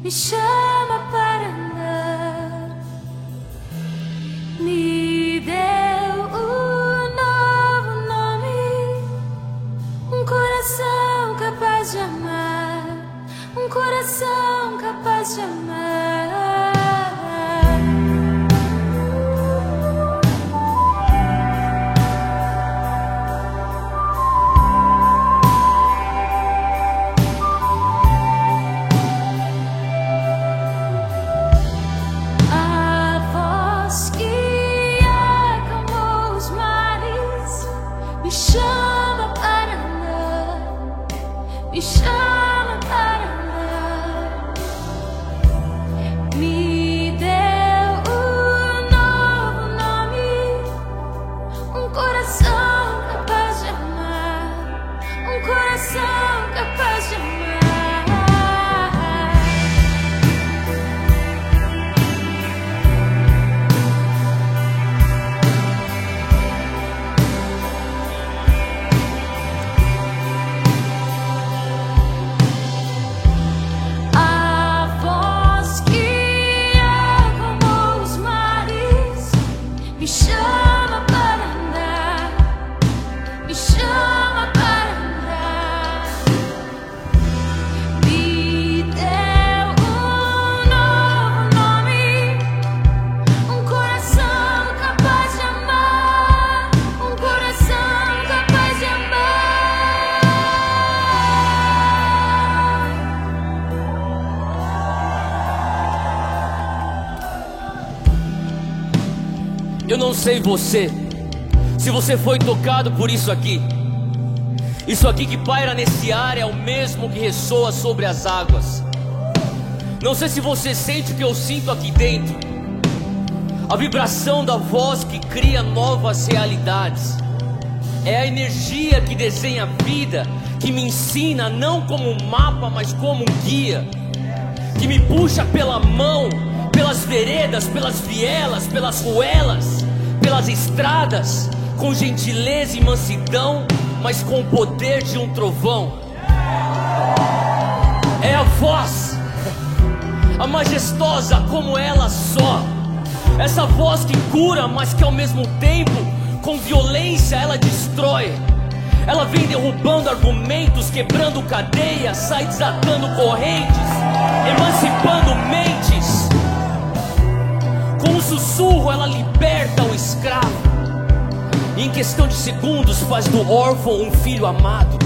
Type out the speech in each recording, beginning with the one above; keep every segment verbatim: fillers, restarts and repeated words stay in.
me chama para andar, me deu um novo nome, um coração capaz de amar, um coração capaz de amar. Me chama para andar, me deu um novo nome, um coração capaz de amar, um coração capaz de amar. Me chama para andar, me chama para andar, me deu um novo nome, um coração capaz de amar, um coração capaz de amar. Eu não sei você, se você foi tocado por isso aqui. Isso aqui que paira nesse ar é o mesmo que ressoa sobre as águas. Não sei se você sente o que eu sinto aqui dentro, a vibração da voz que cria novas realidades. É a energia que desenha a vida, que me ensina não como um mapa, mas como um guia, que me puxa pela mão, pelas veredas, pelas vielas, pelas ruelas, pelas estradas, com gentileza e mansidão, mas com o poder de um trovão. É a voz, a majestosa como ela só. Essa voz que cura, mas que ao mesmo tempo, com violência ela destrói. Ela vem derrubando argumentos, quebrando cadeias, sai desatando correntes, emancipando mentes. Com um sussurro ela liberta o escravo, e em questão de segundos faz do órfão um filho amado.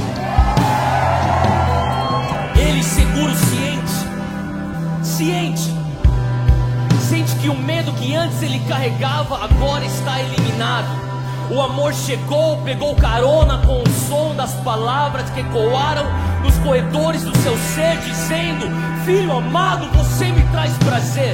Ele seguro ciente, ciente, sente que o medo que antes ele carregava agora está eliminado. O amor chegou, pegou carona com o som das palavras que ecoaram nos corredores do seu ser, dizendo: filho amado, você me traz prazer.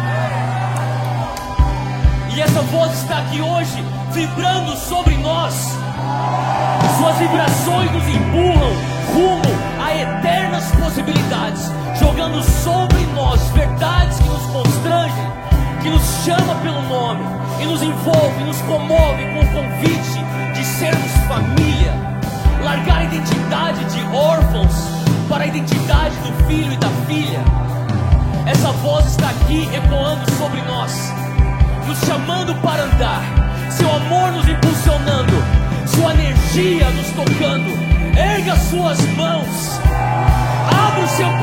E essa voz está aqui hoje, vibrando sobre nós. Suas vibrações nos empurram rumo a eternas possibilidades, jogando sobre nós verdades que nos constrangem, que nos chama pelo nome e nos envolve, nos comove com o convite de sermos família. Largar a identidade de órfãos para a identidade do filho e da filha. Essa voz está aqui ecoando sobre nós, nos chamando para andar, seu amor nos impulsionando, sua energia nos tocando. Erga suas mãos, abra o seu